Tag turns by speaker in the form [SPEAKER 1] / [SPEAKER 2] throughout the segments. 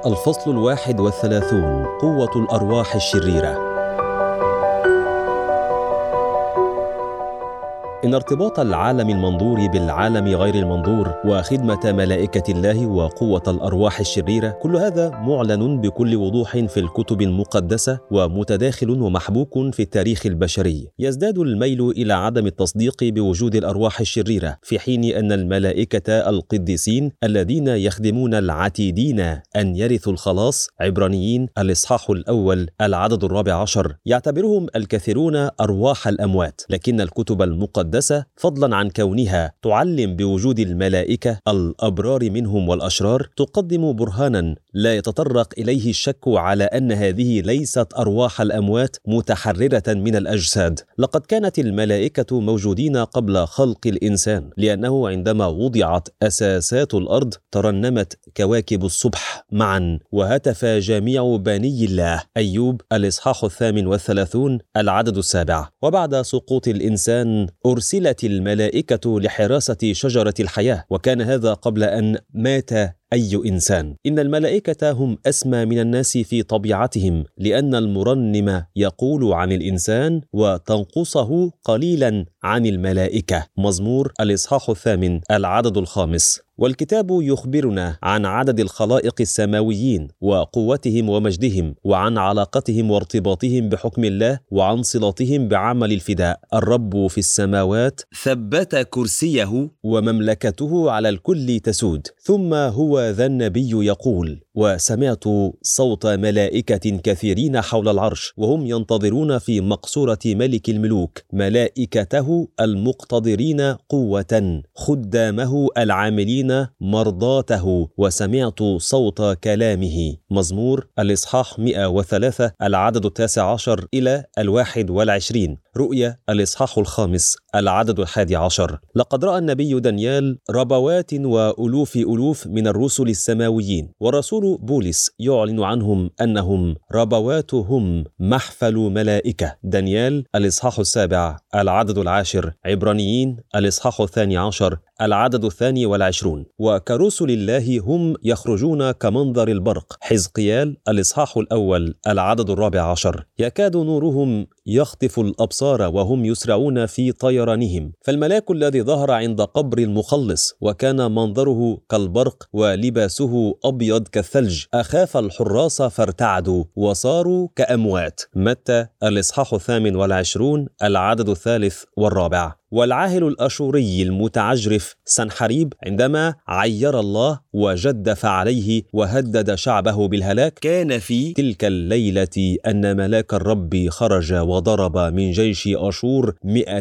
[SPEAKER 1] الفصل 31: قوة الأرواح الشريرة. إن ارتباط العالم المنظور بالعالم غير المنظور وخدمة ملائكة الله وقوة الأرواح الشريرة، كل هذا معلن بكل وضوح في الكتب المقدسة ومتداخل ومحبوك في التاريخ البشري. يزداد الميل إلى عدم التصديق بوجود الأرواح الشريرة، في حين أن الملائكة القديسين الذين يخدمون العتيدين أن يرثوا الخلاص، عبرانيين الإصحاح الأول العدد 14، يعتبرهم الكثيرون أرواح الأموات. لكن الكتب المقدسة فضلا عن كونها تعلم بوجود الملائكة الأبرار منهم والأشرار، تقدم برهانا لا يتطرق إليه الشك على أن هذه ليست أرواح الأموات متحررة من الأجساد. لقد كانت الملائكة موجودين قبل خلق الإنسان، لأنه عندما وضعت أساسات الأرض ترنمت كواكب الصبح معا وهتف جميع بني الله. أيوب الإصحاح 38 العدد 7. وبعد سقوط الإنسان أرسلت الملائكة لحراسة شجرة الحياة، وكان هذا قبل أن مات أي إنسان. إن الملائكة هم أسمى من الناس في طبيعتهم، لأن المرنم يقول عن الإنسان وتنقصه قليلا عن الملائكة. مزمور الإصحاح 8 العدد 5. والكتاب يخبرنا عن عدد الخلائق السماويين وقوتهم ومجدهم، وعن علاقتهم وارتباطهم بحكم الله، وعن صلاتهم بعمل الفداء. الرب في السماوات ثبت كرسيه ومملكته على الكل تسود. ثم هو ذا النبي يقول: وسمعت صوت ملائكة كثيرين حول العرش، وهم ينتظرون في مقصورة ملك الملوك ملائكته المقتدرين قوة، خدامه العاملين مرضاته، وسمعت صوت كلامه. مزمور الإصحاح 103 العدد 19 إلى 21. رؤيا الإصحاح 5 العدد 11. لقد رأى النبي دانيال ربوات وألوف من الرسل السماويين، ورسول بولس يعلن عنهم أنهم ربوات، هم محفل ملائكة. دانيال الإصحاح 7 العدد 10. عبرانيين الإصحاح 12 العدد 22. وكرسل الله هم يخرجون كمنظر البرق. حزقيال الإصحاح الأول العدد 14. يكاد نورهم يخطف الأبصار وهم يسرعون في طيرانهم. فالملاك الذي ظهر عند قبر المخلص وكان منظره كالبرق ولباسه أبيض كالثلج، أخاف الحراس فارتعدوا وصاروا كأموات. متى الإصحاح 28 العدد 3 والرابع. والعاهل الأشوري المتعجرف سنحريب عندما عير الله وجدف عليه وهدد شعبه بالهلاك، كان في تلك الليلة أن ملاك الرب خرج وضرب من جيش أشور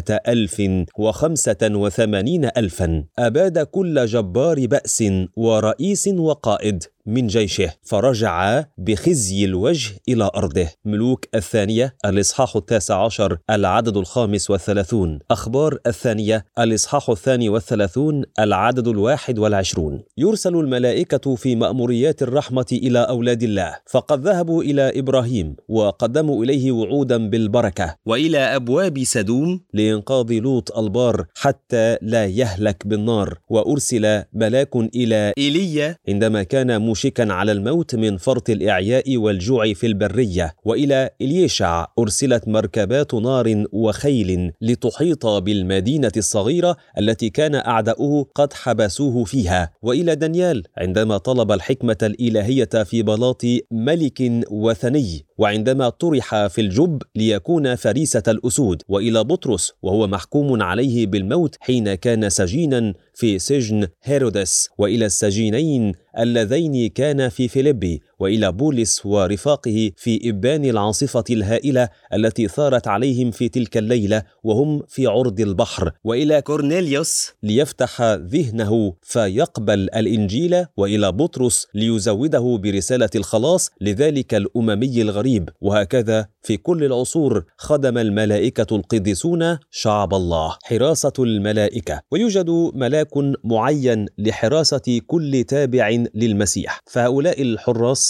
[SPEAKER 1] 185,000، أباد كل جبار بأس ورئيس وقائد من جيشه، فرجع بخزي الوجه إلى أرضه. ملوك الثانية الإصحاح 19 العدد 35. أخبار الثانية الإصحاح 32 العدد 21. يرسل الملائكة في مأموريات الرحمة إلى أولاد الله، فقد ذهبوا إلى إبراهيم وقدموا إليه وعودا بالبركة، وإلى أبواب سدوم لإنقاذ لوط البار حتى لا يهلك بالنار. وأرسل ملاك إلى إيليا عندما كان موشكا على الموت من فرط الإعياء والجوع في البرية. وإلى إليشع أرسلت مركبات نار وخيل لتحيط بالمدينة الصغيرة التي كان أعداؤه قد حبسوه فيها. وإلى دانيال عندما طلب الحكمة الإلهية في بلاط ملك وثني، وعندما طرح في الجب ليكون فريسة الأسود. وإلى بطرس وهو محكوم عليه بالموت حين كان سجينا في سجن هيرودس. وإلى السجينين اللذين كان في فيليبي. وإلى بولس ورفاقه في إبان العاصفة الهائلة التي ثارت عليهم في تلك الليلة وهم في عرض البحر. وإلى كورنيليوس ليفتح ذهنه فيقبل الإنجيل. وإلى بطرس ليزوده برسالة الخلاص لذلك الأممي الغريب. وهكذا في كل العصور خدم الملائكة القديسون شعب الله. حراسة الملائكة. ويوجد ملاك معين لحراسة كل تابع للمسيح، فهؤلاء الحراس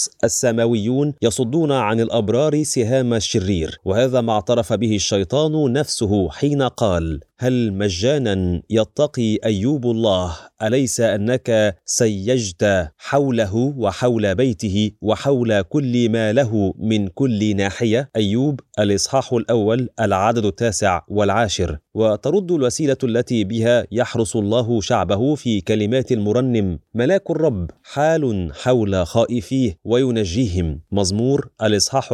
[SPEAKER 1] الحرس السماويون يصدون عن الأبرار سهام الشرير، وهذا ما اعترف به الشيطان نفسه حين قال: هل مجانا يتقي أيوب الله؟ أليس أنك سيجت حوله وحول بيته وحول كل ما له من كل ناحية؟ أيوب الإصحاح الأول العدد 9 والعاشر. وترد الوسيلة التي بها يحرس الله شعبه في كلمات المرنم: ملاك الرب حال حول خائفيه وينجيهم. مزمور الإصحاح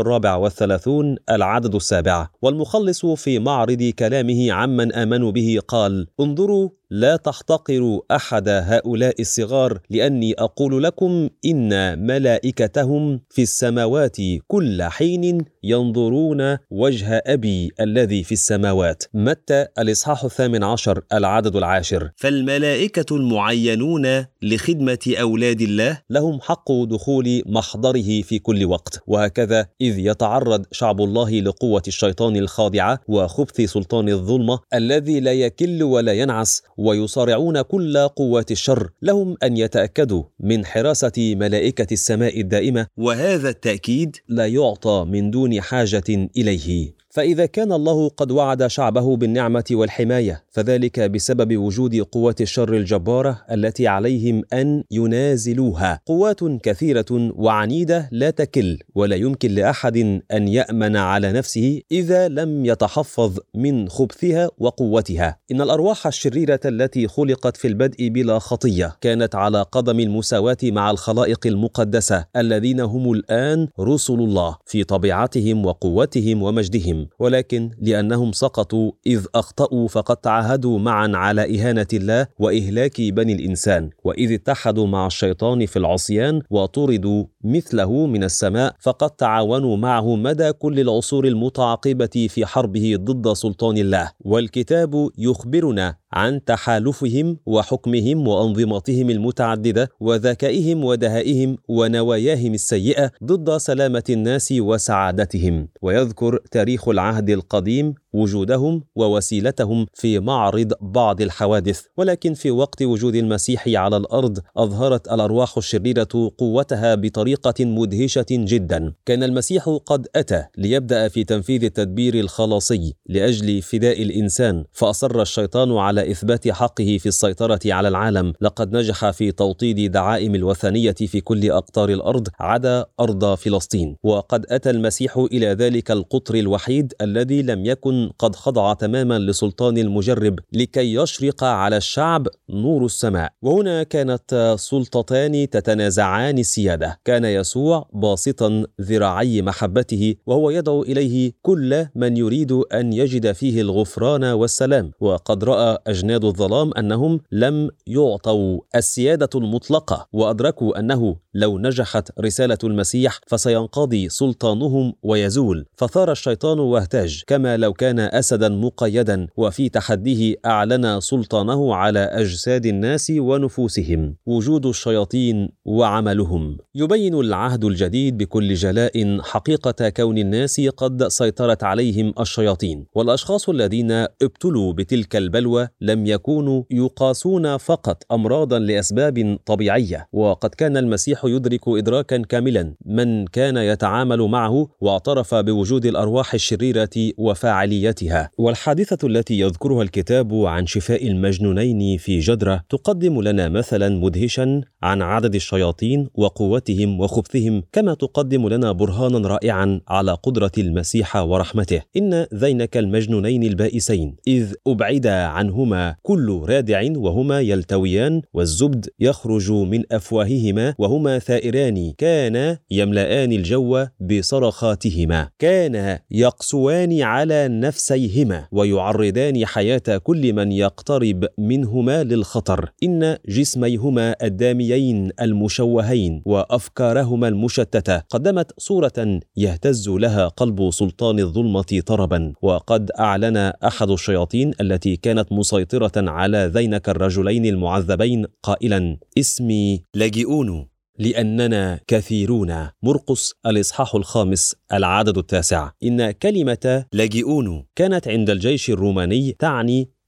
[SPEAKER 1] 34 العدد 7. والمخلص في معرض كلامه عمن آمنوا به قال: انظروا لا تحتقروا أحد هؤلاء الصغار، لأني أقول لكم إن ملائكتهم في السماوات كل حين ينظرون وجه أبي الذي في السماوات. متى الإصحاح 18 العدد 10. فالملائكة المعينون لخدمة أولاد الله لهم حق دخول محضره في كل وقت. وهكذا إذ يتعرض شعب الله لقوة الشيطان الخاضعة وخبث سلطان الظلمة الذي لا يكل ولا ينعس، ويصارعون كل قوات الشر، لهم أن يتأكدوا من حراسة ملائكة السماء الدائمة، وهذا التأكيد لا يعطى من دون حاجة إليه. فإذا كان الله قد وعد شعبه بالنعمة والحماية، فذلك بسبب وجود قوات الشر الجبارة التي عليهم أن ينازلوها. قوات كثيرة وعنيدة لا تكل، ولا يمكن لأحد أن يأمن على نفسه إذا لم يتحفظ من خبثها وقوتها. إن الأرواح الشريرة التي خلقت في البدء بلا خطية كانت على قدم المساواة مع الخلائق المقدسة الذين هم الآن رسل الله في طبيعتهم وقوتهم ومجدهم، ولكن لأنهم سقطوا إذ أخطأوا فقد تعاهدوا معا على إهانة الله وإهلاك بني الإنسان، وإذ اتحدوا مع الشيطان في العصيان وطردوا مثله من السماء فقد تعاونوا معه مدى كل العصور المتعاقبة في حربه ضد سلطان الله. والكتاب يخبرنا عن تحالفهم وحكمهم وأنظمتهم المتعددة وذكائهم ودهائهم ونواياهم السيئة ضد سلامة الناس وسعادتهم. ويذكر تاريخ العهد القديم وجودهم ووسيلتهم في معرض بعض الحوادث، ولكن في وقت وجود المسيح على الأرض أظهرت الأرواح الشريرة قوتها بطريقة مدهشة جدا. كان المسيح قد أتى ليبدأ في تنفيذ التدبير الخلاصي لأجل فداء الإنسان، فأصر الشيطان على إثبات حقه في السيطرة على العالم. لقد نجح في توطيد دعائم الوثنية في كل أقطار الأرض عدا أرض فلسطين، وقد أتى المسيح إلى ذلك القطر الوحيد الذي لم يكن قد خضع تماما لسلطان المجرب لكي يشرق على الشعب نور السماء. وهنا كانت سلطتان تتنازعان السيادة. كان يسوع باسطا ذراعي محبته وهو يدعو إليه كل من يريد أن يجد فيه الغفران والسلام، وقد رأى أجناد الظلام أنهم لم يعطوا السيادة المطلقة، وأدركوا أنه لو نجحت رسالة المسيح فسينقضي سلطانهم ويزول، فثار الشيطان واهتاج كما لو كان أسدا مقيدا، وفي تحديه أعلن سلطانه على أجساد الناس ونفوسهم. وجود الشياطين وعملهم. يبين العهد الجديد بكل جلاء حقيقة كون الناس قد سيطرت عليهم الشياطين، والأشخاص الذين ابتلوا بتلك البلوى لم يكونوا يقاسون فقط أمراضا لأسباب طبيعية، وقد كان المسيح يدرك إدراكا كاملا من كان يتعامل معه، واعترف بوجود الأرواح الشريرة وفاعليتها. والحادثة التي يذكرها الكتاب عن شفاء المجنونين في جدرة تقدم لنا مثلا مدهشا عن عدد الشياطين وقوتهم وخبثهم، كما تقدم لنا برهانا رائعا على قدرة المسيح ورحمته. إن ذينك المجنونين البائسين إذ أبعد عنهما كل رادع وهما يلتويان، والزبد يخرج من أفواههما وهما ثائران، كان يملآن الجو بصرخاتهما، كان يقسوان على نفسيهما ويعرضان حياة كل من يقترب منهما للخطر. إن جسميهما الداميين المشوهين وأفكارهما المشتتة قدمت صورة يهتز لها قلب سلطان الظلمة طربا. وقد أعلن أحد الشياطين التي كانت مسيطرة على ذينك الرجلين المعذبين قائلا: اسمي لاجئون لأننا كثيرون. مرقس الإصحاح 5 العدد 9. إن كلمة لاجئون كانت عند الجيش الروماني تعني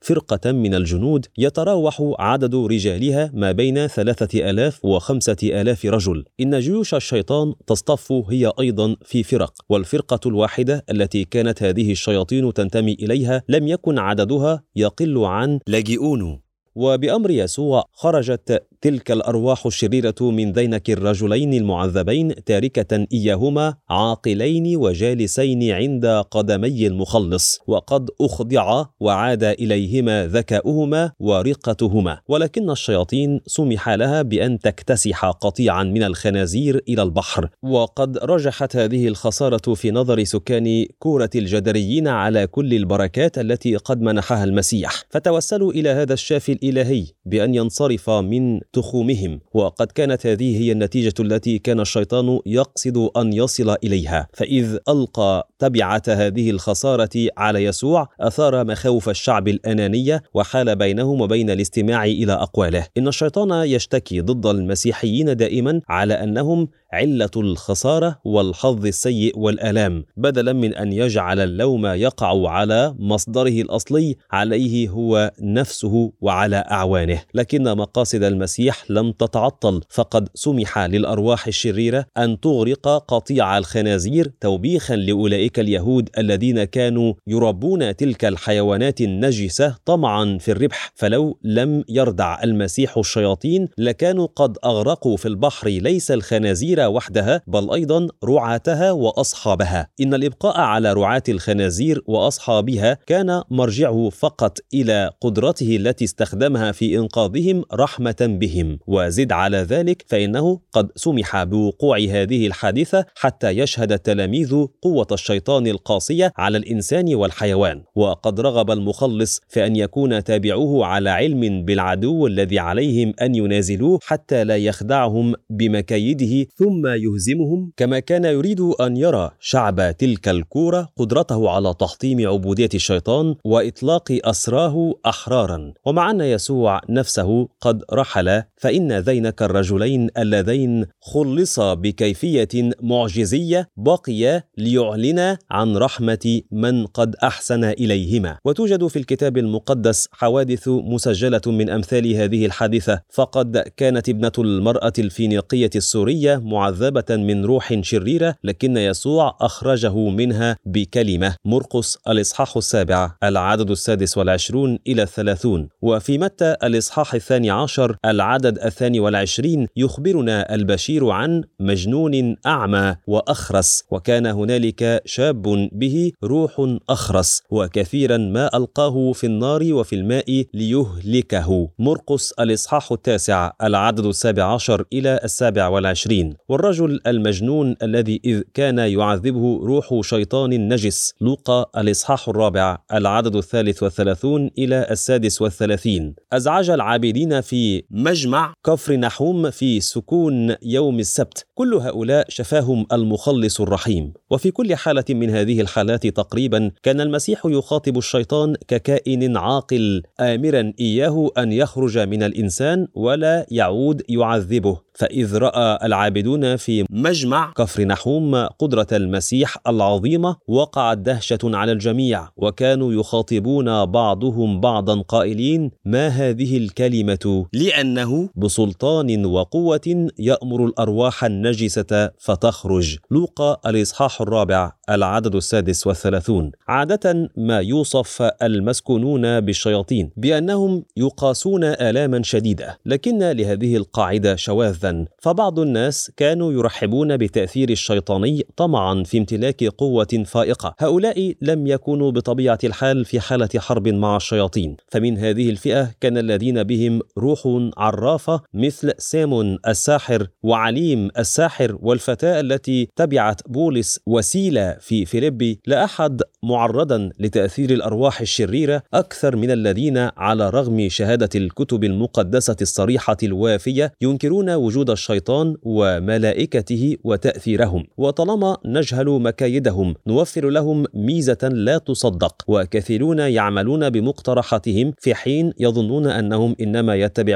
[SPEAKER 1] فرقة من الجنود يتراوح عدد رجالها ما بين 3000 و5000 رجل. إن جيوش الشيطان تصطف هي أيضا في فرق، والفرقة الواحدة التي كانت هذه الشياطين تنتمي إليها لم يكن عددها يقل عن لاجئون. وبأمر يسوع خرجت تلك الأرواح الشريرة من ذينك الرجلين المعذبين، تاركة إياهما عاقلين وجالسين عند قدمي المخلص، وقد أخضع وعاد إليهما ذكاؤهما ورقتهما. ولكن الشياطين سمح لها بأن تكتسح قطيعا من الخنازير إلى البحر، وقد رجحت هذه الخسارة في نظر سكان كورة الجدريين على كل البركات التي قد منحها المسيح، فتوسلوا إلى هذا الشافي الإلهي بأن ينصرف من تخومهم. وقد كانت هذه هي النتيجة التي كان الشيطان يقصد أن يصل إليها، فإذ ألقى تبعة هذه الخسارة على يسوع أثار مخاوف الشعب الأنانية، وحال بينهم وبين الاستماع إلى أقواله. إن الشيطان يشتكي ضد المسيحيين دائما على أنهم علة الخسارة والحظ السيء والآلام، بدلا من أن يجعل اللوم يقع على مصدره الأصلي عليه هو نفسه وعلى أعوانه. لكن مقاصد المسيح لم تتعطل، فقد سمح للأرواح الشريرة أن تغرق قطيع الخنازير توبيخا لأولئك اليهود الذين كانوا يربون تلك الحيوانات النجسة طمعا في الربح. فلو لم يردع المسيح الشياطين لكانوا قد أغرقوا في البحر ليس الخنازير وحدها بل أيضا رعاتها وأصحابها. إن الإبقاء على رعاة الخنازير وأصحابها كان مرجعه فقط إلى قدرته التي استخدمها في إنقاذهم رحمة بهم. وزد على ذلك فإنه قد سمح بوقوع هذه الحادثة حتى يشهد التلاميذ قوة الشيطان القاسية على الإنسان والحيوان، وقد رغب المخلص في أن يكون تابعوه على علم بالعدو الذي عليهم أن ينازلوه حتى لا يخدعهم بمكايده ثم يهزمهم، كما كان يريد أن يرى شعب تلك الكورة قدرته على تحطيم عبودية الشيطان وإطلاق أسراه أحرارا. ومع أن يسوع نفسه قد رحل، فإن ذينك الرجلين اللذين خلصا بكيفية معجزية بقيا ليعلنا عن رحمة من قد أحسن إليهما. وتوجد في الكتاب المقدس حوادث مسجلة من أمثال هذه الحادثة، فقد كانت ابنة المرأة الفينيقية السورية معذبة من روح شريرة، لكن يسوع أخرجه منها بكلمة. مرقس الإصحاح 7 العدد 26 إلى 30. وفي متى الإصحاح 12 العدد 22 يخبرنا البشير عن مجنون أعمى وأخرس، وكان هنالك شاب به روح أخرس وكثيرا ما ألقاه في النار وفي الماء ليهلكه. مرقس الإصحاح 9 العدد 17 إلى 27. والرجل المجنون الذي إذ كان يعذبه روح شيطان نجس. لوقا الإصحاح 4 العدد 33 إلى 36. أزعج العابدين في مجمع كفر نحوم في سكون يوم السبت. كل هؤلاء شفاهم المخلص الرحيم. وفي كل حالة من هذه الحالات تقريبا كان المسيح يخاطب الشيطان ككائن عاقل، آمرا إياه أن يخرج من الإنسان ولا يعود يعذبه. فإذ رأى العابدون في مجمع كفر نحوم قدرة المسيح العظيمة وقعت دهشة على الجميع، وكانوا يخاطبون بعضهم بعضا قائلين: ما هذه الكلمة؟ لأنه بسلطان وقوة يأمر الأرواح النجسة فتخرج. لوقا الإصحاح 4 العدد 36. عادة ما يوصف المسكونون بالشياطين بأنهم يقاسون آلاما شديدة، لكن لهذه القاعدة شواذا. فبعض الناس كانوا يرحبون بتأثير الشيطاني طمعا في امتلاك قوة فائقة. هؤلاء لم يكونوا بطبيعة الحال في حالة حرب مع الشياطين، فمن هذه الفئة كان الذين بهم روح عرافة مثل سيمون الساحر وعليم الساحر والفتاة التي تبعت بولس وسيلة في فيليبي. لا أحد معرضا لتأثير الأرواح الشريرة أكثر من الذين على رغم شهادة الكتب المقدسة الصريحة الوافية ينكرون وجود الشيطان وملائكته وتأثيرهم. وطالما نجهل مكايدهم نوفر لهم ميزة لا تصدق، وكثيرون يعملون بمقترحاتهم في حين يظنون أنهم إنما يتبعون ما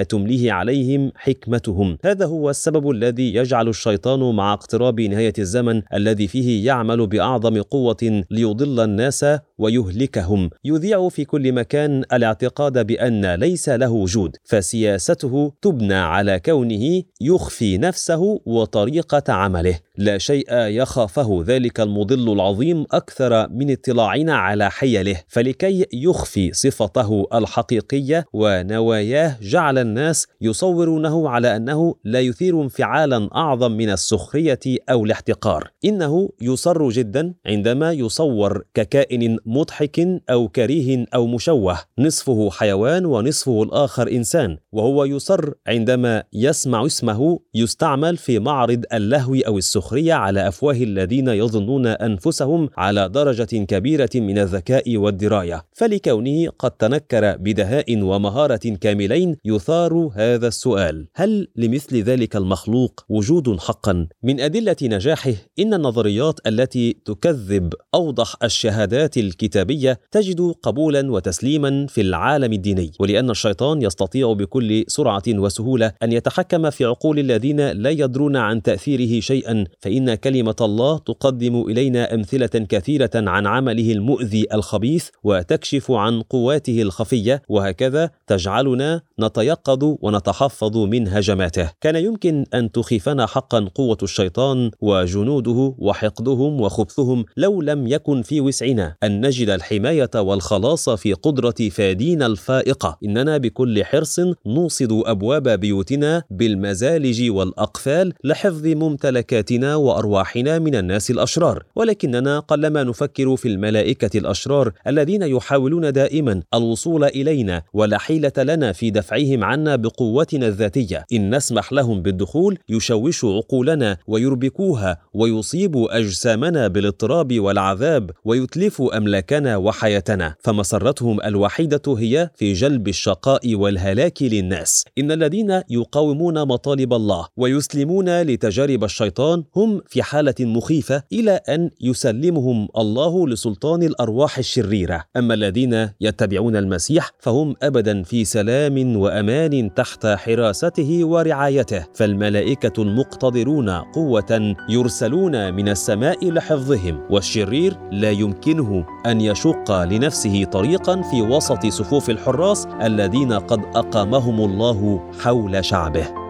[SPEAKER 1] تمليه عليهم حكمتهم. هذا هو السبب الذي يجعل الشيطان مع اقتراب نهاية الزمن الذي فيه يعمل بأعظم قوة ليضل الناس ويهلكهم، يذيع في كل مكان الاعتقاد بأن ليس له وجود، فسياسته تبنى على كونه يخفي نفسه وطريقة عمله. لا شيء يخافه ذلك المضل العظيم أكثر من اطلاعنا على حيله، فلكي يخفي صفته الحقيقية ونواياه جعل الناس يصورونه على أنه لا يثير انفعالا أعظم من السخرية أو الاحتقار. إنه يصر جدا عندما يصور ككائن مضحك أو كريه أو مشوه، نصفه حيوان ونصفه الآخر إنسان، وهو يصر عندما يسمع اسمه يستعمل في معرض اللهو أو السخرية على أفواه الذين يظنون أنفسهم على درجة كبيرة من الذكاء والدراية، فلكونه قد تنكر بدهاء ومهارة كاملين يثار هذا السؤال: هل لمثل ذلك المخلوق وجود حقا؟ من أدلة نجاحه إن النظريات التي تكذب أوضح الشهادات الكتابية تجد قبولا وتسليما في العالم الديني، ولأن الشيطان يستطيع بكل سرعة وسهولة أن يتحكم في عقول الذين لا يدرون عن تأثيره شيئا، فإن كلمة الله تقدم إلينا أمثلة كثيرة عن عمله المؤذي الخبيث وتكشف عن قواته الخفية، وهكذا تجعلنا نتيقظ ونتحفظ من هجماته. كان يمكن أن تخيفنا حقا قوة الشيطان وجنوده وحقدهم وخبثهم لو لم يكن في وسعنا أن نجد الحماية والخلاص في قدرة فادينا الفائقة. إننا بكل حرص نوصد أبواب بيوتنا بالمزالج والأقفال لحفظ ممتلكاتنا وأرواحنا من الناس الأشرار، ولكننا قلما نفكر في الملائكة الأشرار الذين يحاولون دائما الوصول إلينا ولا حيلة لنا في دفعهم عنا بقوتنا الذاتية. إن نسمح لهم بالدخول يشوشوا عقولنا ويربكوها ويصيبوا أجسامنا بالاضطراب والعذاب ويتلفوا أملاكنا وحياتنا، فمسرتهم الوحيدة هي في جلب الشقاء والهلاك للناس. إن الذين يقاومون مطالب الله ويسلمون لتجارب الشيطان هم في حالة مخيفة إلى أن يسلمهم الله لسلطان الأرواح الشريرة. أما الذين يتبعون المسيح فهم أبدا في سلام وأمان تحت حراسته ورعايته، فالملائكة المقتدرون قوة يرسلون من السماء لحفظهم، والشرير لا يمكنه أن يشق لنفسه طريقا في وسط صفوف الحراس الذين قد أقامهم الله حول شعبه.